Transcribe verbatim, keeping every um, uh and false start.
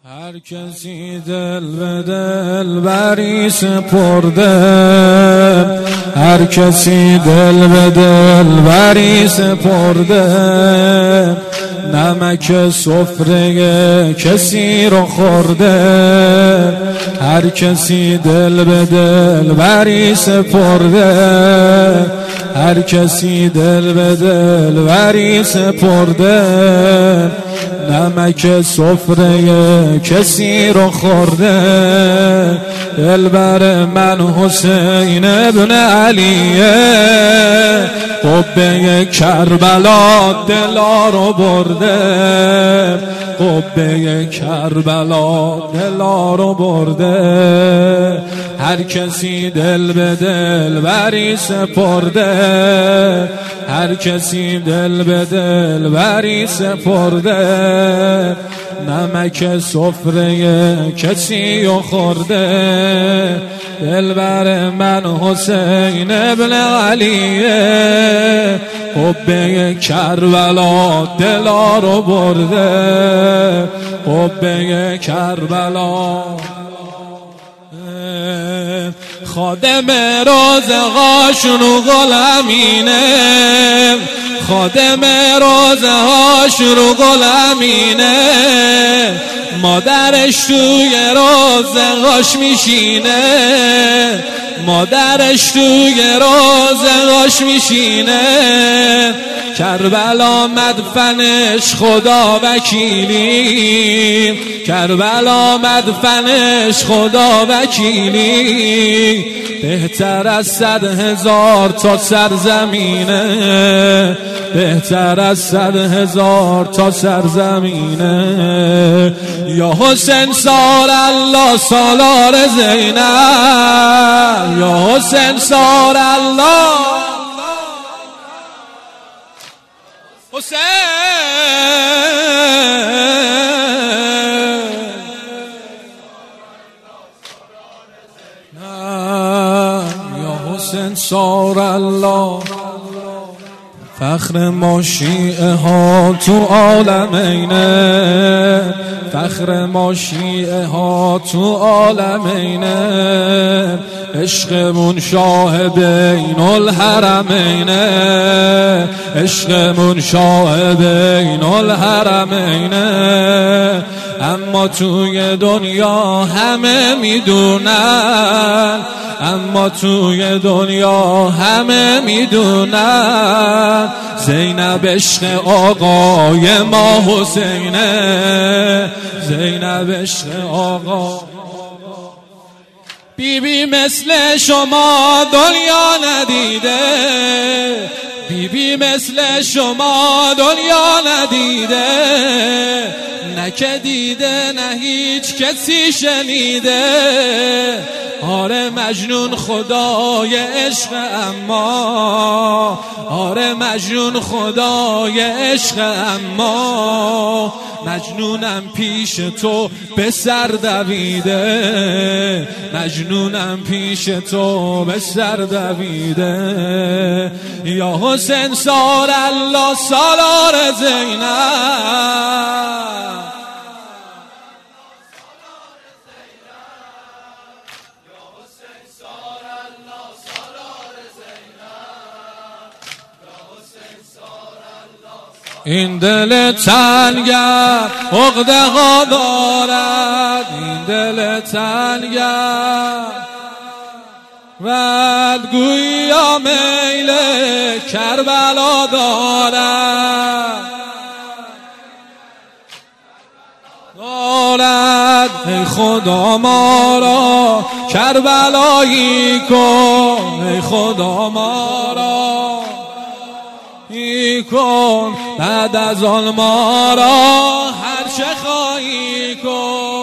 هر کسی دل به دل بری سپرده، هر کسی دل به دل بری سپرده، نمک سفره کسی رو خورده. هر کسی دل به دل بری سپرده، هر کسی دل به دل بری سپرده، نمک سفره کسی رو خورده. دلبر من حسین ابن علیه، قبه کربلا دلا رو برده، قبه کربلا دلا رو برده. هر کسی دل به دل بری سپرده، هر کسی دل به دل بری سپرده، نمک سفره کسی رو خورده. دلبر من حسین ابن علیه، قبه کربلا دلا رو برده، قبه کربلا. خادم روزهاشون غلامینه، خادم روزهاشون غلامینه، مادرش توی روزهاش میشینه، مادرش توی روزهاش میشینه. کربلا مدفنش خدا وکیلی، کربلا مدفنش خدا وکیلی. بهتر از صد هزار تا سرزمینه، بهتر از صد هزار تا سرزمینه. یا حسین سار الله سالار زینب، یا حسین سار الله حسین. یا حسین سار الله، فخر ما شیعه ها تو عالمینه، فخر ما شیعه ها تو عالمینه. عشقمون شاه بین الحرمینه، عشقمون شاه بین الحرمینه. اما توی دنیا همه میدونن، اما توی دنیا همه میدونن، زینب عشق آقای ما حسینه، زینب عشق آقا. بی بی مثل شما دنیا ندیده، بی بی مثل شما دنیا ندیده، نه که دیده نه هیچ کسی شنیده. آره مجنون خدای عشق، اما آره مجنون خدای عشق، اما مجنونم پیش تو به سر دویده، مجنونم پیش تو به سر دویده. یا حسین سار الله سالار زینب، این دل تنگر عقده ها دارد، این دل تنگر بدگویی میل کربلا دارد، دارد. ای خدا ما را کربلایی کن، ای خدا ما را کن، بعد از آن ما را هر چه خواهی کن.